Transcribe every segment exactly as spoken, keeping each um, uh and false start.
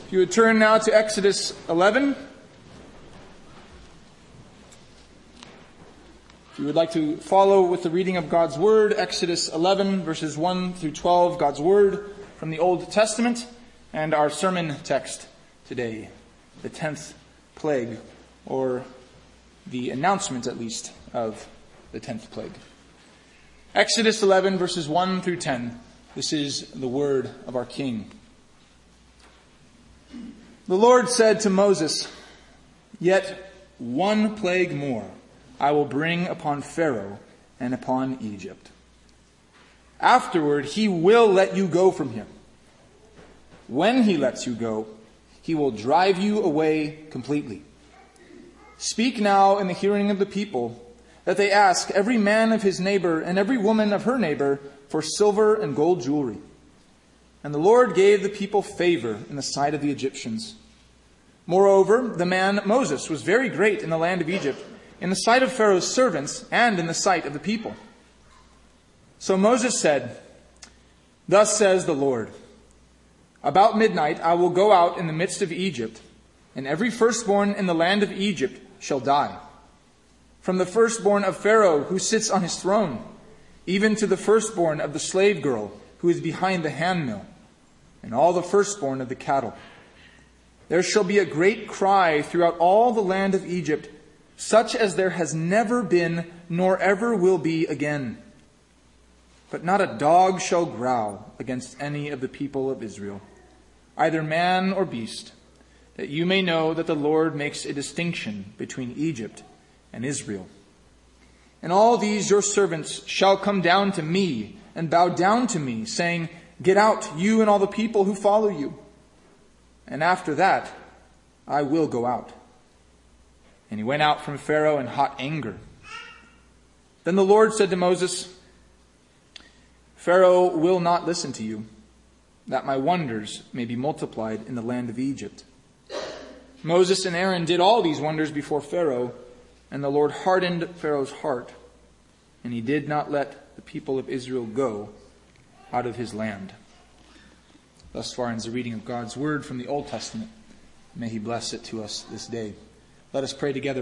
If you would turn now to Exodus eleven. If you would like to follow with the reading of God's Word, Exodus eleven, verses one through twelve, God's Word from the Old Testament, and our sermon text today, the tenth plague, or the announcement, at least, of the tenth plague. Exodus eleven, verses one through ten. This is the word of our King. The Lord said to Moses, "Yet one plague more I will bring upon Pharaoh and upon Egypt. Afterward, he will let you go from him. When he lets you go, he will drive you away completely. Speak now in the hearing of the people, that they ask every man of his neighbor and every woman of her neighbor for silver and gold jewelry." And the Lord gave the people favor in the sight of the Egyptians. Moreover, the man Moses was very great in the land of Egypt, in the sight of Pharaoh's servants and in the sight of the people. So Moses said, "Thus says the Lord, about midnight I will go out in the midst of Egypt, and every firstborn in the land of Egypt shall die. From the firstborn of Pharaoh who sits on his throne, even to the firstborn of the slave girl who is behind the handmill, and all the firstborn of the cattle. There shall be a great cry throughout all the land of Egypt, such as there has never been, nor ever will be again. But not a dog shall growl against any of the people of Israel, either man or beast, that you may know that the Lord makes a distinction between Egypt and Israel. And all these your servants shall come down to me and bow down to me, saying, 'Get out, you and all the people who follow you.' And after that, I will go out." And he went out from Pharaoh in hot anger. Then the Lord said to Moses, "Pharaoh will not listen to you, that my wonders may be multiplied in the land of Egypt." Moses and Aaron did all these wonders before Pharaoh, and the Lord hardened Pharaoh's heart, and he did not let the people of Israel go out of his land. Thus far ends the reading of God's Word from the Old Testament. May he bless it to us this day. Let us pray together.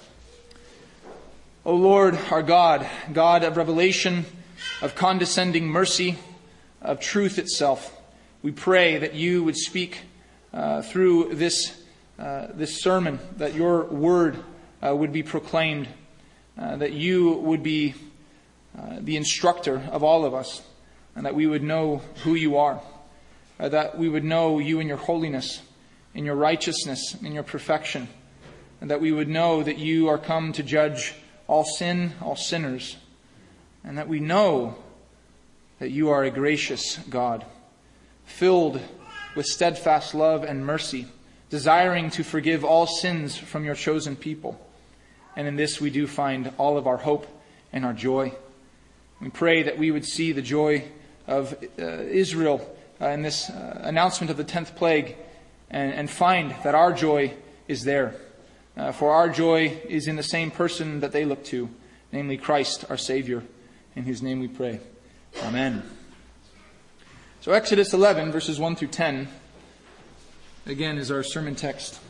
O Lord, our God, God of revelation, of condescending mercy, of truth itself, we pray that you would speak uh, through this uh, this sermon, that your word uh, would be proclaimed, uh, that you would be uh, the instructor of all of us, and that we would know who you are, uh, that we would know you in your holiness, in your righteousness, in your perfection, and that we would know that you are come to judge all sin, all sinners, and that we know that you are a gracious God, filled with steadfast love and mercy, desiring to forgive all sins from your chosen people. And in this we do find all of our hope and our joy. We pray that we would see the joy of uh, Israel uh, in this uh, announcement of the tenth plague, and, and find that our joy is there. Uh, for our joy is in the same person that they look to, namely Christ, our Savior, in whose name we pray. Amen. So Exodus eleven, verses one through ten, again is our sermon text.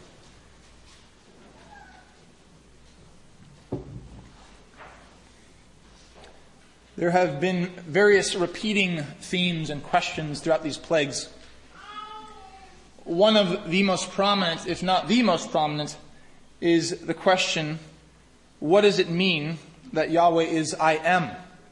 There have been various repeating themes and questions throughout these plagues. One of the most prominent, if not the most prominent, is the question, what does it mean that Yahweh is I am?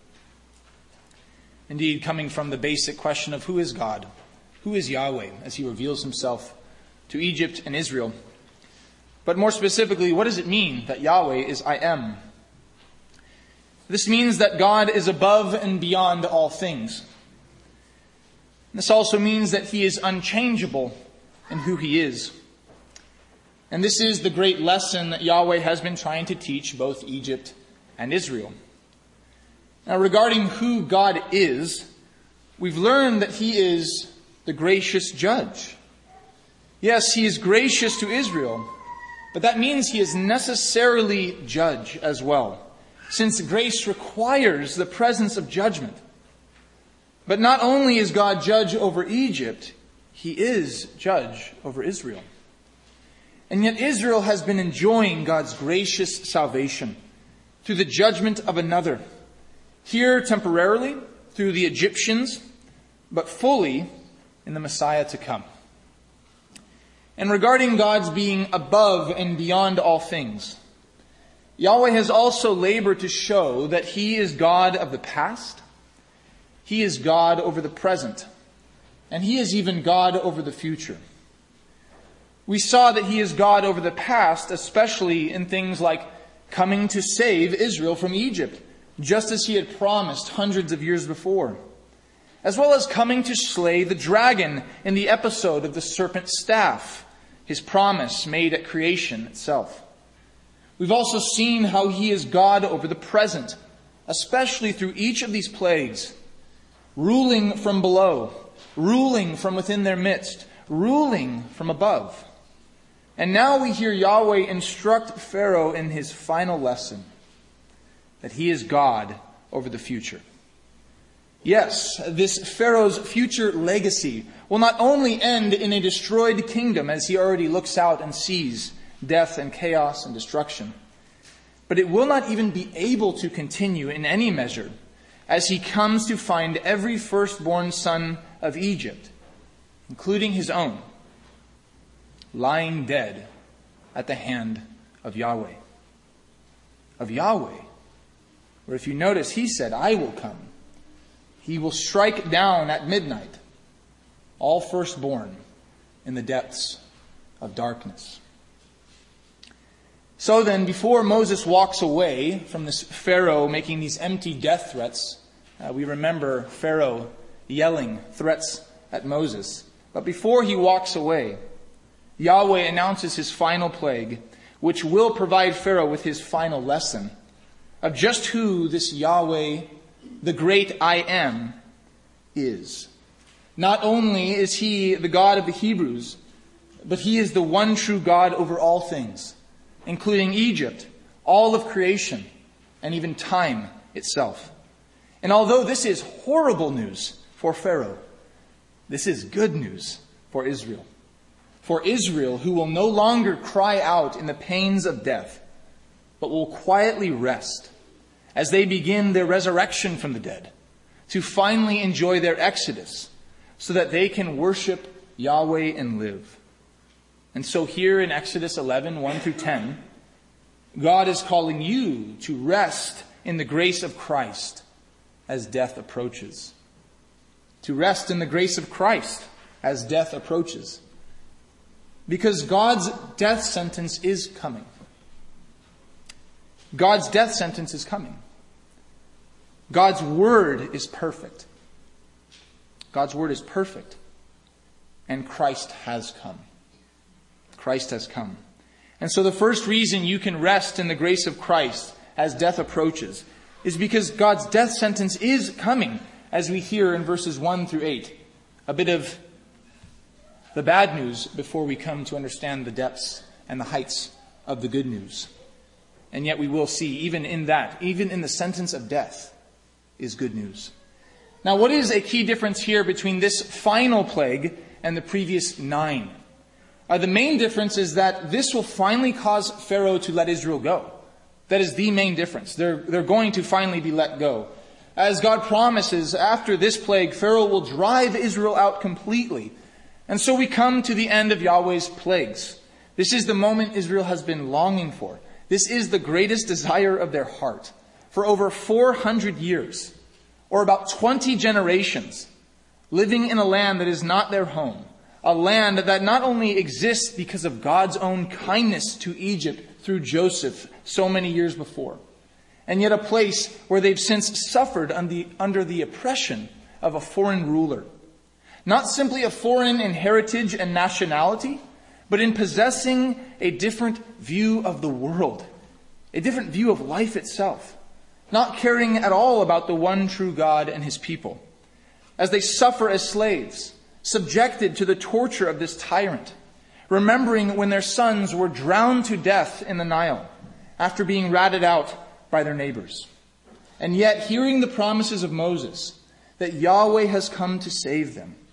Indeed, coming from the basic question of who is God? Who is Yahweh as he reveals himself to Egypt and Israel? But more specifically, what does it mean that Yahweh is I am? This means that God is above and beyond all things. This also means that he is unchangeable in who he is. And this is the great lesson that Yahweh has been trying to teach both Egypt and Israel. Now, regarding who God is, we've learned that he is the gracious judge. Yes, he is gracious to Israel, but that means he is necessarily judge as well, since grace requires the presence of judgment. But not only is God judge over Egypt, He is judge over Israel. And yet Israel has been enjoying God's gracious salvation through the judgment of another. Here temporarily through the Egyptians, but fully in the Messiah to come. And regarding God's being above and beyond all things, Yahweh has also labored to show that He is God of the past, He is God over the present, and He is even God over the future. We saw that He is God over the past, especially in things like coming to save Israel from Egypt, just as He had promised hundreds of years before, as well as coming to slay the dragon in the episode of the serpent's staff, His promise made at creation itself. We've also seen how He is God over the present, especially through each of these plagues, ruling from below, ruling from within their midst, ruling from above. And now we hear Yahweh instruct Pharaoh in his final lesson, that he is God over the future. Yes, this Pharaoh's future legacy will not only end in a destroyed kingdom as he already looks out and sees death and chaos and destruction, but it will not even be able to continue in any measure as he comes to find every firstborn son of Egypt, including his own, lying dead at the hand of Yahweh. Of Yahweh, where if you notice, He said, I will come. He will strike down at midnight all firstborn in the depths of darkness. So then, before Moses walks away from this Pharaoh making these empty death threats, uh, we remember Pharaoh yelling threats at Moses. But before he walks away, Yahweh announces His final plague, which will provide Pharaoh with his final lesson of just who this Yahweh, the great I Am, is. Not only is He the God of the Hebrews, but He is the one true God over all things, including Egypt, all of creation, and even time itself. And although this is horrible news for Pharaoh, this is good news for Israel. For Israel, who will no longer cry out in the pains of death, but will quietly rest as they begin their resurrection from the dead, to finally enjoy their exodus, so that they can worship Yahweh and live. And so here in Exodus eleven, one through ten, God is calling you to rest in the grace of Christ as death approaches. To rest in the grace of Christ as death approaches. Because God's death sentence is coming. God's death sentence is coming. God's word is perfect. God's word is perfect. And Christ has come. Christ has come. And so the first reason you can rest in the grace of Christ as death approaches is because God's death sentence is coming, as we hear in verses one through eight. A bit of the bad news before we come to understand the depths and the heights of the good news. And yet we will see, even in that, even in the sentence of death, is good news. Now, what is a key difference here between this final plague and the previous nine? Uh, the main difference is that this will finally cause Pharaoh to let Israel go. That is the main difference. They're, they're going to finally be let go. As God promises, after this plague, Pharaoh will drive Israel out completely. And so we come to the end of Yahweh's plagues. This is the moment Israel has been longing for. This is the greatest desire of their heart. For over four hundred years, or about twenty generations, living in a land that is not their home, a land that not only exists because of God's own kindness to Egypt through Joseph so many years before, and yet a place where they've since suffered under the oppression of a foreign ruler. Not simply a foreign in heritage and nationality, but in possessing a different view of the world, a different view of life itself, not caring at all about the one true God and His people. As they suffer as slaves, subjected to the torture of this tyrant, remembering when their sons were drowned to death in the Nile after being ratted out by their neighbors. And yet hearing the promises of Moses that Yahweh has come to save them,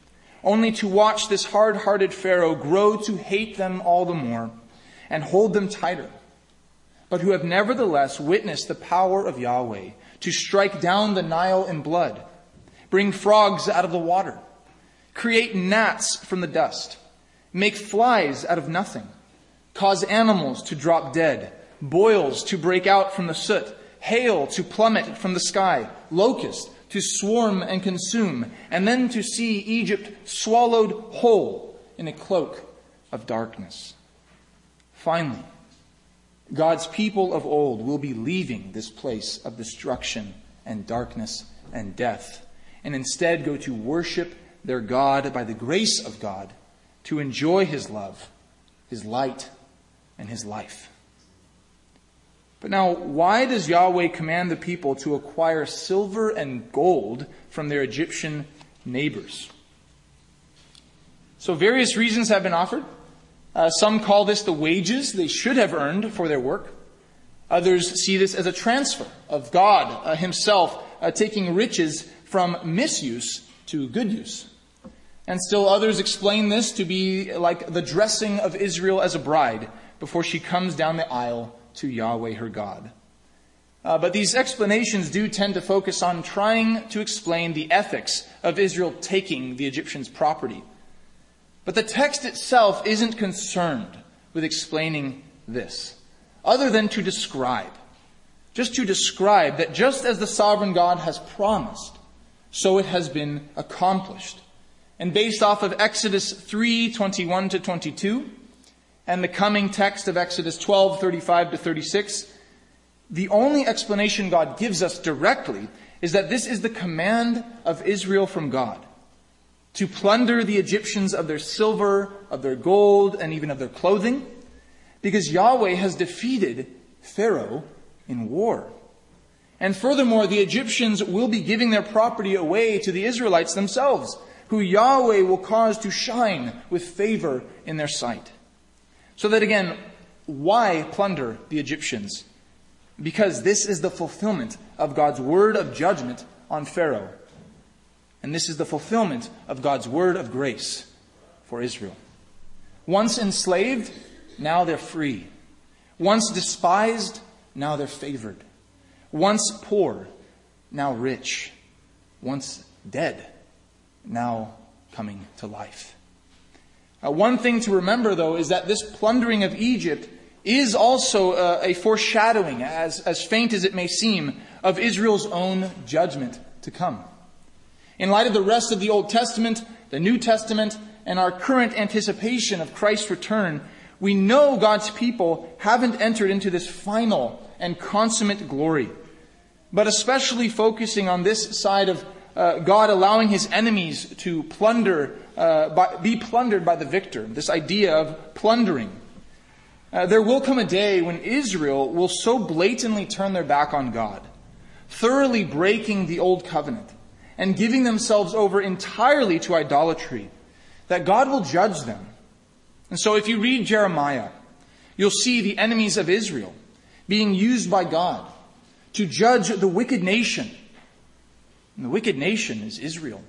only to watch this hard-hearted Pharaoh grow to hate them all the more and hold them tighter, but who have nevertheless witnessed the power of Yahweh to strike down the Nile in blood, bring frogs out of the water, create gnats from the dust, make flies out of nothing, cause animals to drop dead, boils to break out from the soot, hail to plummet from the sky, locusts to swarm and consume, and then to see Egypt swallowed whole in a cloak of darkness. Finally, God's people of old will be leaving this place of destruction and darkness and death, and instead go to worship their God by the grace of God, to enjoy His love, His light, and His life. But now, why does Yahweh command the people to acquire silver and gold from their Egyptian neighbors? So various reasons have been offered. Uh, some call this the wages they should have earned for their work. Others see this as a transfer of God uh, Himself uh, taking riches from misuse to good use. And still others explain this to be like the dressing of Israel as a bride before she comes down the aisle to Yahweh her God. Uh, but these explanations do tend to focus on trying to explain the ethics of Israel taking the Egyptians' property. But the text itself isn't concerned with explaining this, other than to describe. Just to describe that just as the sovereign God has promised, so it has been accomplished. And based off of Exodus three, twenty-one to twenty-two, and the coming text of Exodus twelve, thirty-five to thirty-six, the only explanation God gives us directly is that this is the command of Israel from God, to plunder the Egyptians of their silver, of their gold, and even of their clothing, because Yahweh has defeated Pharaoh in war. And furthermore, the Egyptians will be giving their property away to the Israelites themselves, who Yahweh will cause to shine with favor in their sight. So that again, why plunder the Egyptians? Because this is the fulfillment of God's word of judgment on Pharaoh. And this is the fulfillment of God's word of grace for Israel. Once enslaved, now they're free. Once despised, now they're favored. Once poor, now rich. Once dead, now coming to life. Uh, one thing to remember, though, is that this plundering of Egypt is also uh, a foreshadowing, as, as faint as it may seem, of Israel's own judgment to come. In light of the rest of the Old Testament, the New Testament, and our current anticipation of Christ's return, we know God's people haven't entered into this final and consummate glory. But especially focusing on this side of uh, God allowing His enemies to plunder, uh, by, be plundered by the victor. This idea of plundering. Uh, there will come a day when Israel will so blatantly turn their back on God, thoroughly breaking the old covenant, and giving themselves over entirely to idolatry, that God will judge them. And so if you read Jeremiah, you'll see the enemies of Israel being used by God to judge the wicked nation. And the wicked nation is Israel.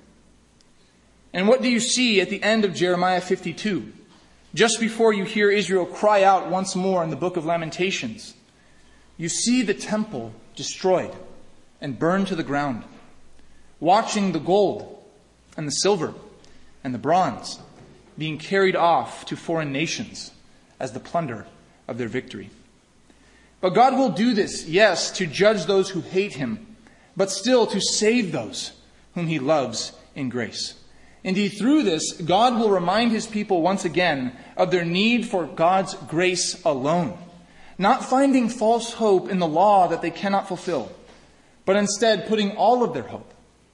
And what do you see at the end of Jeremiah fifty-two? Just before you hear Israel cry out once more in the book of Lamentations, you see the temple destroyed and burned to the ground, watching the gold and the silver and the bronze being carried off to foreign nations as the plunder of their victory. But God will do this, yes, to judge those who hate Him, but still to save those whom He loves in grace. Indeed, through this, God will remind His people once again of their need for God's grace alone, not finding false hope in the law that they cannot fulfill, but instead putting all of their hope,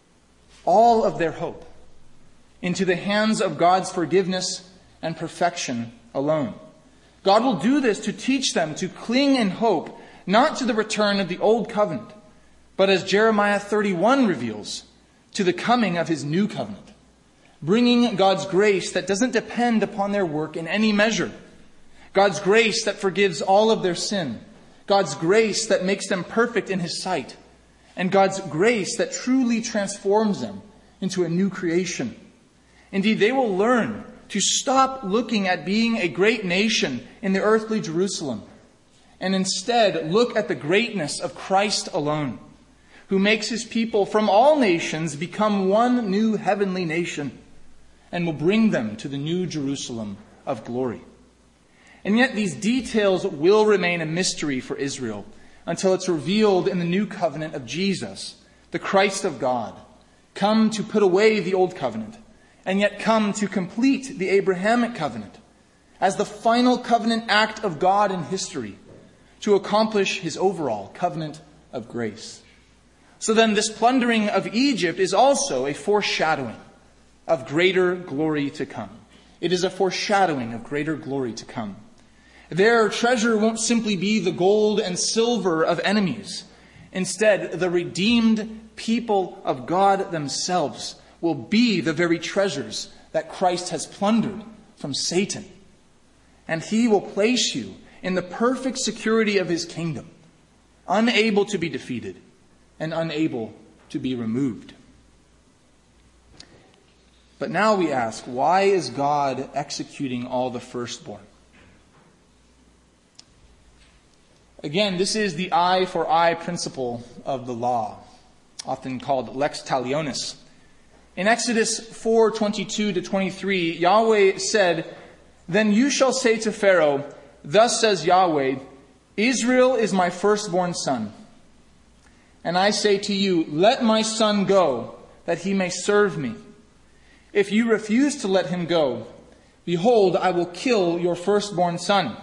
all of their hope, into the hands of God's forgiveness and perfection alone. God will do this to teach them to cling in hope, not to the return of the old covenant, but as Jeremiah thirty-one reveals, to the coming of His new covenant, bringing God's grace that doesn't depend upon their work in any measure, God's grace that forgives all of their sin, God's grace that makes them perfect in His sight, and God's grace that truly transforms them into a new creation. Indeed, they will learn to stop looking at being a great nation in the earthly Jerusalem and instead look at the greatness of Christ alone, who makes his people from all nations become one new heavenly nation and will bring them to the new Jerusalem of glory. And yet these details will remain a mystery for Israel until it's revealed in the new covenant of Jesus, the Christ of God, come to put away the old covenant, and yet come to complete the Abrahamic covenant as the final covenant act of God in history to accomplish his overall covenant of grace. So then this plundering of Egypt is also a foreshadowing of greater glory to come. It is a foreshadowing of greater glory to come. Their treasure won't simply be the gold and silver of enemies. Instead, the redeemed people of God themselves will be the very treasures that Christ has plundered from Satan. And he will place you in the perfect security of his kingdom, unable to be defeated and unable to be removed. But now we ask, why is God executing all the firstborn? Again, this is the eye for eye principle of the law, often called lex talionis. In Exodus four twenty-two to twenty-three, Yahweh said, "Then you shall say to Pharaoh, 'Thus says Yahweh, Israel is my firstborn son. And I say to you, let my son go, that he may serve me. If you refuse to let him go, behold, I will kill your firstborn son.'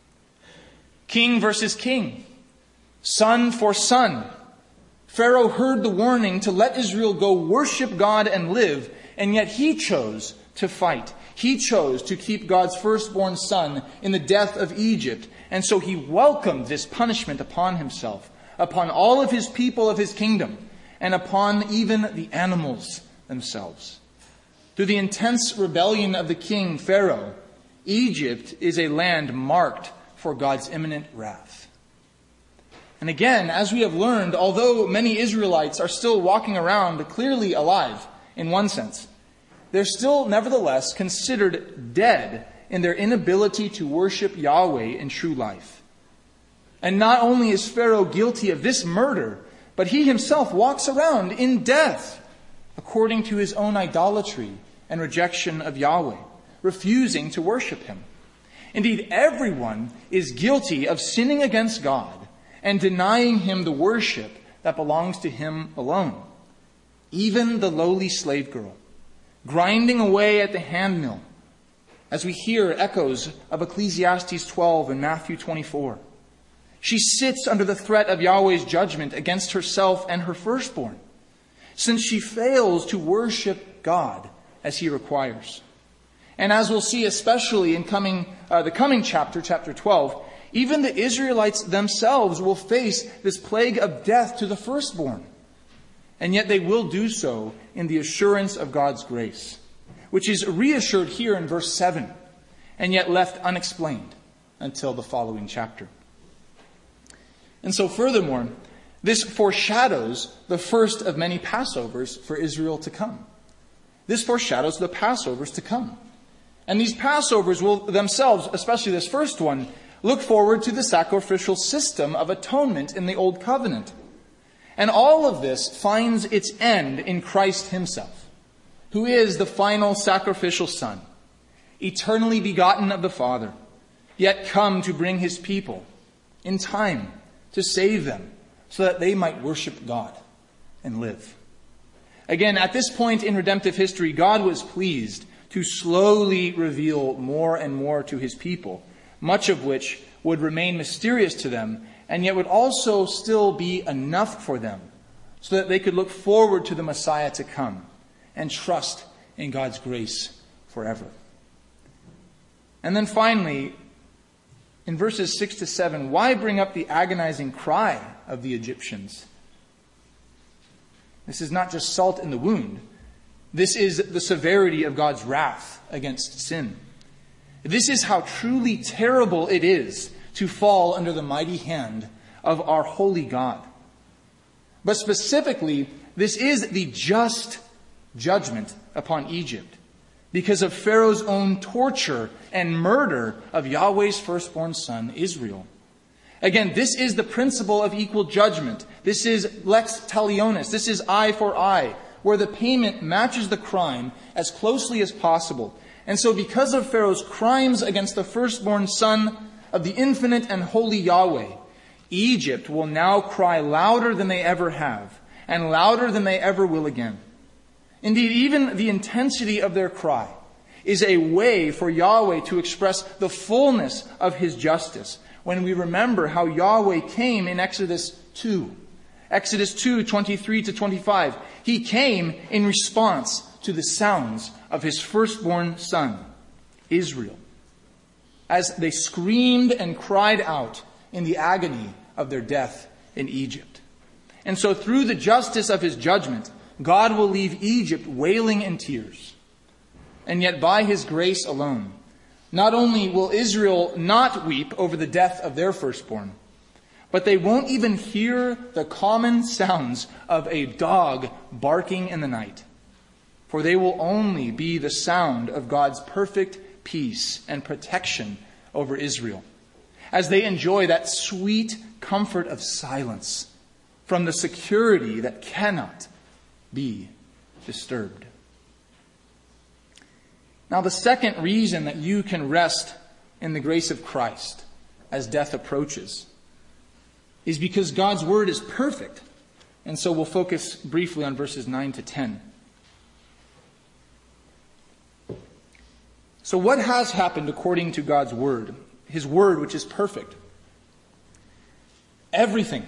King versus king, son for son. Pharaoh heard the warning to let Israel go worship God and live, and yet he chose to fight. He chose to keep God's firstborn son in the death of Egypt, and so he welcomed this punishment upon himself, upon all of his people of his kingdom, and upon even the animals themselves. Through the intense rebellion of the king Pharaoh, Egypt is a land marked for God's imminent wrath. And again, as we have learned, although many Israelites are still walking around clearly alive in one sense, they're still nevertheless considered dead in their inability to worship Yahweh in true life. And not only is Pharaoh guilty of this murder, but he himself walks around in death according to his own idolatry and rejection of Yahweh, refusing to worship him. Indeed, everyone is guilty of sinning against God and denying him the worship that belongs to him alone. Even the lowly slave girl, grinding away at the handmill, as we hear echoes of Ecclesiastes twelve and Matthew twenty-four. She sits under the threat of Yahweh's judgment against herself and her firstborn, since she fails to worship God as he requires. And as we'll see, especially in coming uh, the coming chapter, chapter twelve, even the Israelites themselves will face this plague of death to the firstborn. And yet they will do so in the assurance of God's grace, which is reassured here in verse seven, and yet left unexplained until the following chapter. And so furthermore, this foreshadows the first of many Passovers for Israel to come. This foreshadows the Passovers to come. And these Passovers will themselves, especially this first one, look forward to the sacrificial system of atonement in the Old Covenant. And all of this finds its end in Christ himself, who is the final sacrificial Son, eternally begotten of the Father, yet come to bring his people in time to save them so that they might worship God and live. Again, at this point in redemptive history, God was pleased to slowly reveal more and more to his people, much of which would remain mysterious to them, and yet would also still be enough for them so that they could look forward to the Messiah to come and trust in God's grace forever. And then finally, in verses six to seven, why bring up the agonizing cry of the Egyptians? This is not just salt in the wound. This is the severity of God's wrath against sin. This is how truly terrible it is to fall under the mighty hand of our holy God. But specifically, this is the just judgment upon Egypt, because of Pharaoh's own torture and murder of Yahweh's firstborn son, Israel. Again, this is the principle of equal judgment. This is lex talionis. This is eye for eye, where the payment matches the crime as closely as possible. And so because of Pharaoh's crimes against the firstborn son of the infinite and holy Yahweh, Egypt will now cry louder than they ever have, and louder than they ever will again. Indeed, even the intensity of their cry is a way for Yahweh to express the fullness of his justice, when we remember how Yahweh came in Exodus two. Exodus two, twenty-three to twenty-five. He came in response to the sounds of his firstborn son, Israel, as they screamed and cried out in the agony of their death in Egypt. And so through the justice of his judgment, God will leave Egypt wailing in tears. And yet by his grace alone, not only will Israel not weep over the death of their firstborn, but they won't even hear the common sounds of a dog barking in the night. For they will only be the sound of God's perfect peace and protection over Israel, as they enjoy that sweet comfort of silence from the security that cannot be disturbed. Now, the second reason that you can rest in the grace of Christ as death approaches is because God's word is perfect. And so we'll focus briefly on verses nine to ten. So what has happened according to God's word? His word, which is perfect. Everything.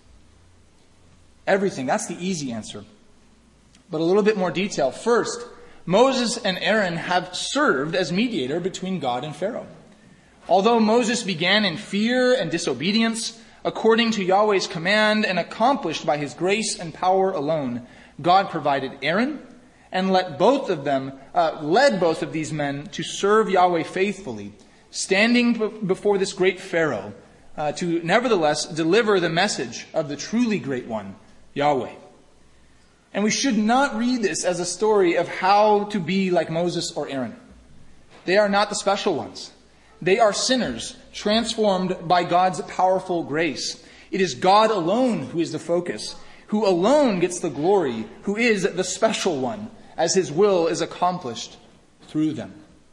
Everything. That's the easy answer. But a little bit more detail. First, Moses and Aaron have served as mediator between God and Pharaoh. Although Moses began in fear and disobedience, according to Yahweh's command and accomplished by his grace and power alone, God provided Aaron and let both of them, uh, led both of these men to serve Yahweh faithfully, standing b- before this great Pharaoh, uh, to nevertheless deliver the message of the truly great one, Yahweh. And we should not read this as a story of how to be like Moses or Aaron. They are not the special ones. They are sinners transformed by God's powerful grace. It is God alone who is the focus, who alone gets the glory, who is the special one, as his will is accomplished through them.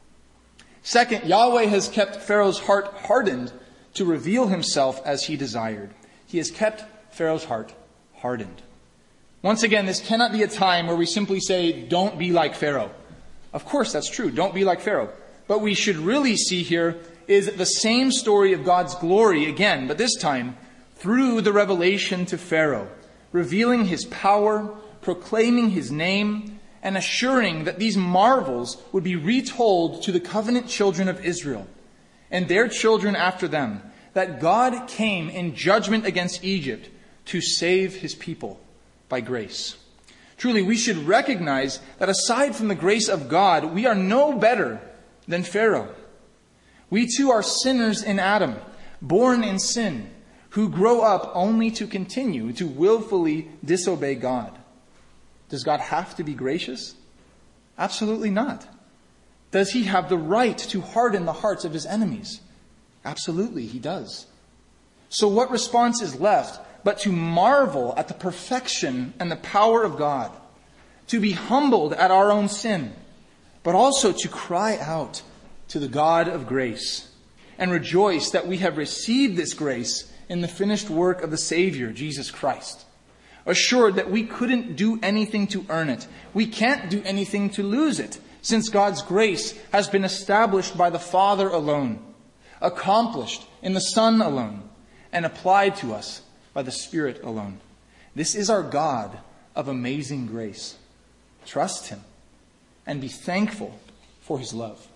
Second, Yahweh has kept Pharaoh's heart hardened to reveal himself as he desired. He has kept Pharaoh's heart hardened. Once again, this cannot be a time where we simply say, don't be like Pharaoh. Of course, that's true. Don't be like Pharaoh. But we should really see here is the same story of God's glory again, but this time through the revelation to Pharaoh, revealing his power, proclaiming his name, and assuring that these marvels would be retold to the covenant children of Israel and their children after them, that God came in judgment against Egypt to save his people by grace. Truly, we should recognize that aside from the grace of God, we are no better than Pharaoh. We too are sinners in Adam, born in sin, who grow up only to continue to willfully disobey God. Does God have to be gracious? Absolutely not. Does he have the right to harden the hearts of his enemies? Absolutely, he does. So what response is left but to marvel at the perfection and the power of God, to be humbled at our own sin, but also to cry out to the God of grace and rejoice that we have received this grace in the finished work of the Savior, Jesus Christ. Assured that we couldn't do anything to earn it. We can't do anything to lose it, since God's grace has been established by the Father alone, accomplished in the Son alone, and applied to us by the Spirit alone. This is our God of amazing grace. Trust him and be thankful for his love.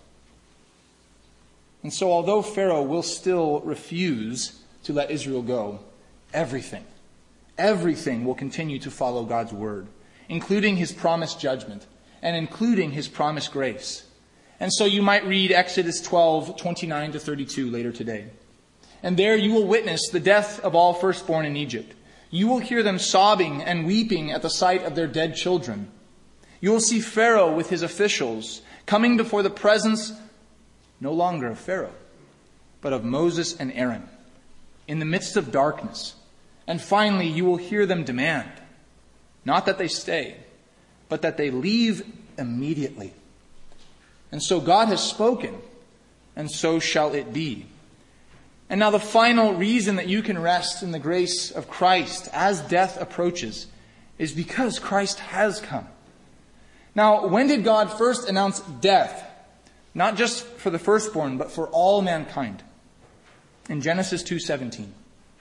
And so although Pharaoh will still refuse to let Israel go, everything, everything will continue to follow God's word, including his promised judgment and including his promised grace. And so you might read Exodus twelve, twenty-nine to thirty-two later today. And there you will witness the death of all firstborn in Egypt. You will hear them sobbing and weeping at the sight of their dead children. You will see Pharaoh with his officials coming before the presence no longer of Pharaoh, but of Moses and Aaron, in the midst of darkness. And finally, you will hear them demand, not that they stay, but that they leave immediately. And so God has spoken, and so shall it be. And now the final reason that you can rest in the grace of Christ as death approaches is because Christ has come. Now, when did God first announce death? Not just for the firstborn, but for all mankind. In Genesis two seventeen.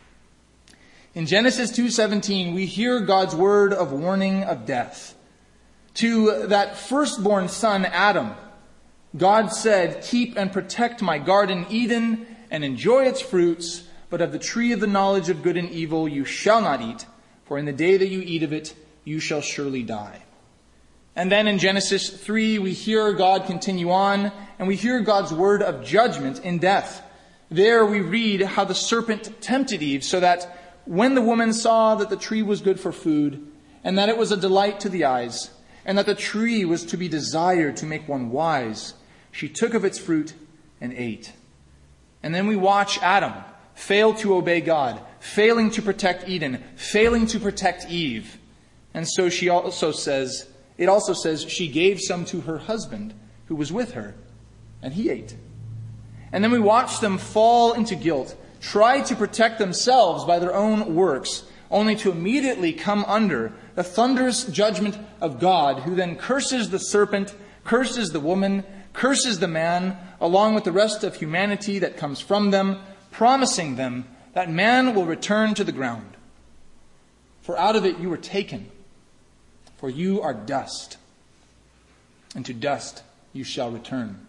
In Genesis two seventeen, we hear God's word of warning of death. To that firstborn son, Adam, God said, "Keep and protect my garden Eden and enjoy its fruits, but of the tree of the knowledge of good and evil you shall not eat, for in the day that you eat of it, you shall surely die." And then in Genesis three, we hear God continue on, and we hear God's word of judgment in death. There we read how the serpent tempted Eve, so that when the woman saw that the tree was good for food, and that it was a delight to the eyes, and that the tree was to be desired to make one wise, she took of its fruit and ate. And then we watch Adam fail to obey God, failing to protect Eden, failing to protect Eve. And so she also says, it also says she gave some to her husband who was with her, and he ate. And then we watch them fall into guilt, try to protect themselves by their own works, only to immediately come under the thunderous judgment of God, who then curses the serpent, curses the woman, curses the man, along with the rest of humanity that comes from them, promising them that man will return to the ground. For out of it you were taken, for you are dust, and to dust you shall return.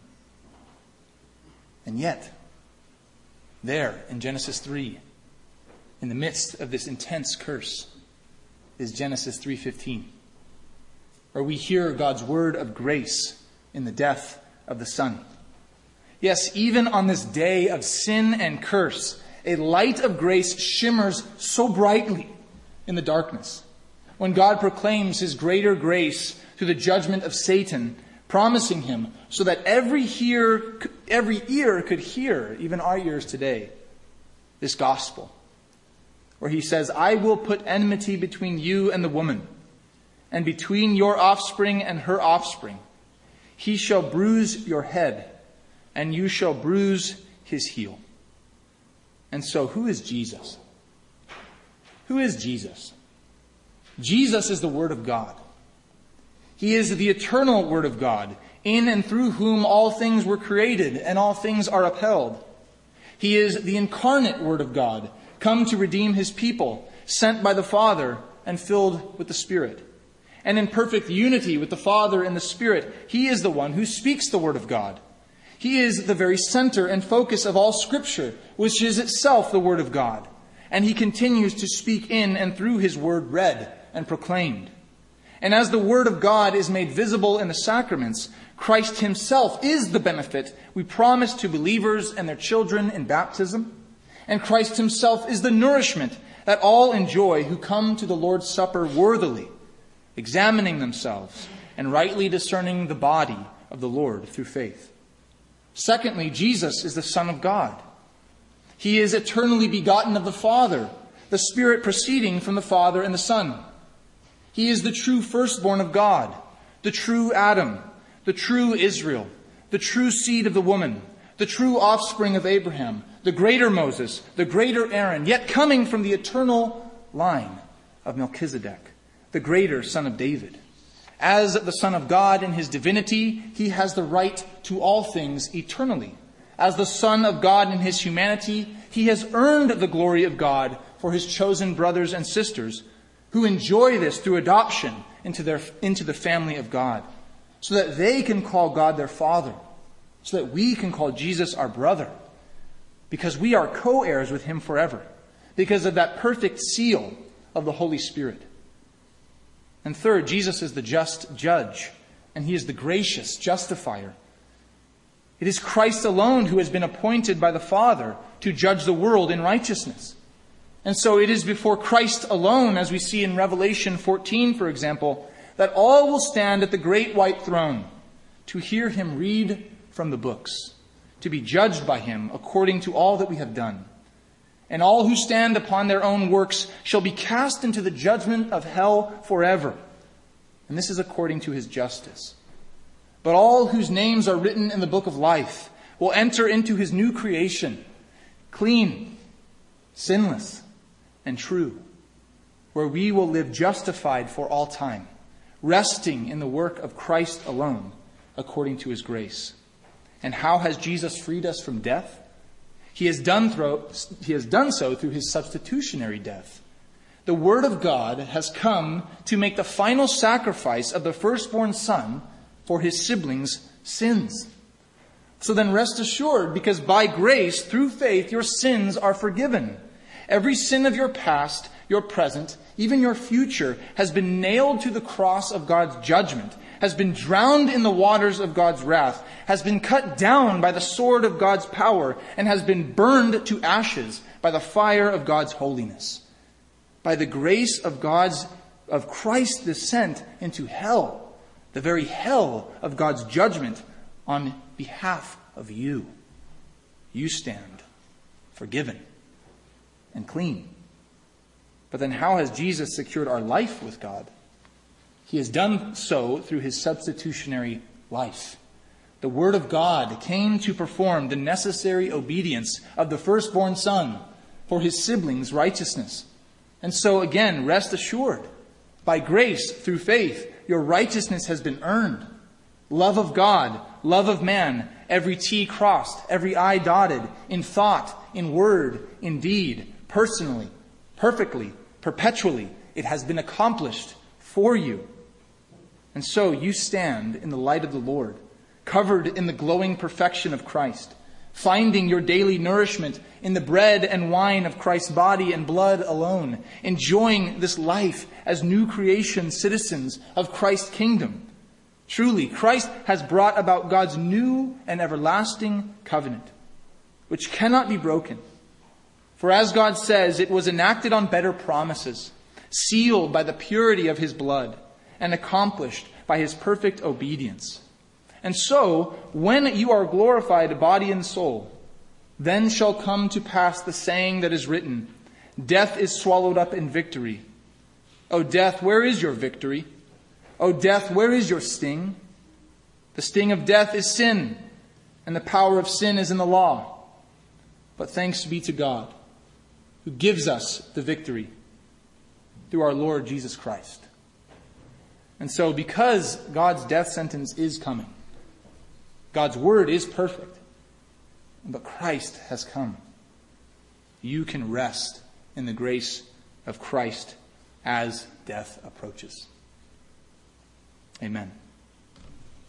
And yet, there in Genesis three, in the midst of this intense curse, is Genesis three fifteen, where we hear God's word of grace in the death of the Son. Yes, even on this day of sin and curse, a light of grace shimmers so brightly in the darkness. When God proclaims his greater grace through the judgment of Satan, promising him so that every hear, every ear could hear, even our ears today, this gospel. Where he says, "I will put enmity between you and the woman, and between your offspring and her offspring. He shall bruise your head, and you shall bruise his heel." And so, who is Jesus? Who is Jesus? Jesus is the Word of God. He is the eternal Word of God, in and through whom all things were created and all things are upheld. He is the incarnate Word of God, come to redeem his people, sent by the Father and filled with the Spirit. And in perfect unity with the Father and the Spirit, he is the one who speaks the Word of God. He is the very center and focus of all Scripture, which is itself the Word of God. And he continues to speak in and through his Word read and proclaimed. And as the Word of God is made visible in the sacraments, Christ himself is the benefit we promise to believers and their children in baptism. And Christ himself is the nourishment that all enjoy who come to the Lord's Supper worthily, examining themselves and rightly discerning the body of the Lord through faith. Secondly, Jesus is the Son of God. He is eternally begotten of the Father, the Spirit proceeding from the Father and the Son. He is the true firstborn of God, the true Adam, the true Israel, the true seed of the woman, the true offspring of Abraham, the greater Moses, the greater Aaron, yet coming from the eternal line of Melchizedek, the greater son of David. As the Son of God in his divinity, he has the right to all things eternally. As the Son of God in his humanity, he has earned the glory of God for his chosen brothers and sisters who enjoy this through adoption into their, into the family of God, so that they can call God their Father, so that we can call Jesus our brother, because we are co-heirs with him forever, because of that perfect seal of the Holy Spirit. And third, Jesus is the just judge, and he is the gracious justifier. It is Christ alone who has been appointed by the Father to judge the world in righteousness. And so it is before Christ alone, as we see in Revelation fourteen, for example, that all will stand at the great white throne to hear him read from the books, to be judged by him according to all that we have done. And all who stand upon their own works shall be cast into the judgment of hell forever. And this is according to his justice. But all whose names are written in the book of life will enter into his new creation, clean, sinless, and true, where we will live justified for all time, resting in the work of Christ alone, according to his grace. And how has Jesus freed us from death? He has done, through, he has done so through his substitutionary death. The Word of God has come to make the final sacrifice of the firstborn son for his siblings' sins. So then rest assured, because by grace, through faith, your sins are forgiven. Every sin of your past, your present, even your future, has been nailed to the cross of God's judgment, has been drowned in the waters of God's wrath, has been cut down by the sword of God's power, and has been burned to ashes by the fire of God's holiness. By the grace of God's, of Christ's descent into hell, the very hell of God's judgment on behalf of you, you stand forgiven and clean. But then how has Jesus secured our life with God? He has done so through his substitutionary life. The Word of God came to perform the necessary obedience of the firstborn son for his siblings' righteousness. And so again, rest assured, by grace, through faith, your righteousness has been earned. Love of God, love of man, every T crossed, every I dotted, in thought, in word, in deed, personally, perfectly, perpetually, it has been accomplished for you. And so you stand in the light of the Lord, covered in the glowing perfection of Christ, finding your daily nourishment in the bread and wine of Christ's body and blood alone, enjoying this life as new creation citizens of Christ's kingdom. Truly, Christ has brought about God's new and everlasting covenant, which cannot be broken. For as God says, it was enacted on better promises, sealed by the purity of his blood, and accomplished by his perfect obedience. And so, when you are glorified body and soul, then shall come to pass the saying that is written, death is swallowed up in victory. O death, where is your victory? O death, where is your sting? The sting of death is sin, and the power of sin is in the law. But thanks be to God, who gives us the victory through our Lord Jesus Christ. And so, because God's death sentence is coming, God's word is perfect, but Christ has come, you can rest in the grace of Christ as death approaches. Amen.